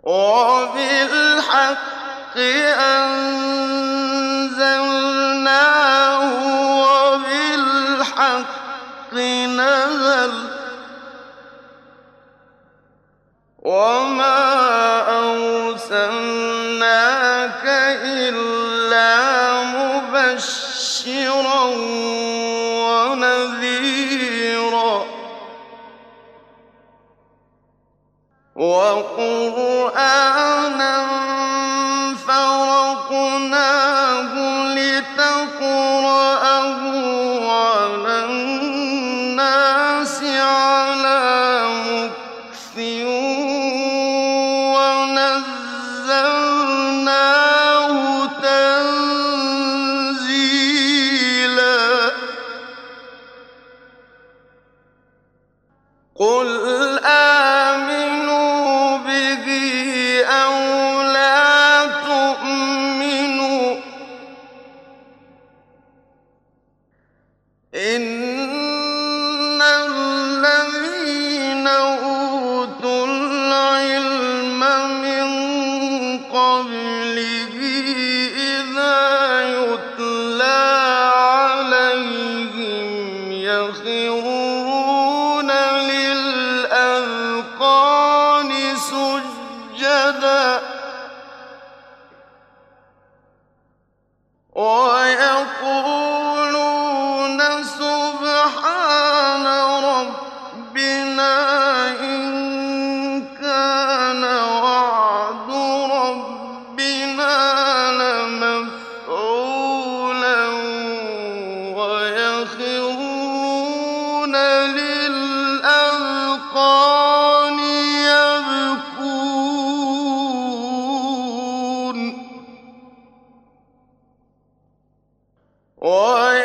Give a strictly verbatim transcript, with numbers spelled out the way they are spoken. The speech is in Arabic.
وبالحق أنزلناه وبالحق نزل وما أرسلناك إلا مبشرا ونذيرا وقرآنا فرقناه لتقرأه على الناس على مكث ونزلناه تنزيلا قل آمنوا به أو لا تؤمنوا إن الذين أوتوا العلم من قبله إذا يتلى عليهم يخرون للأذقان سجدا ويقولون سبحان ربنا إن كان وعد ربنا لمفعولا ويخرون للأذقان يبكون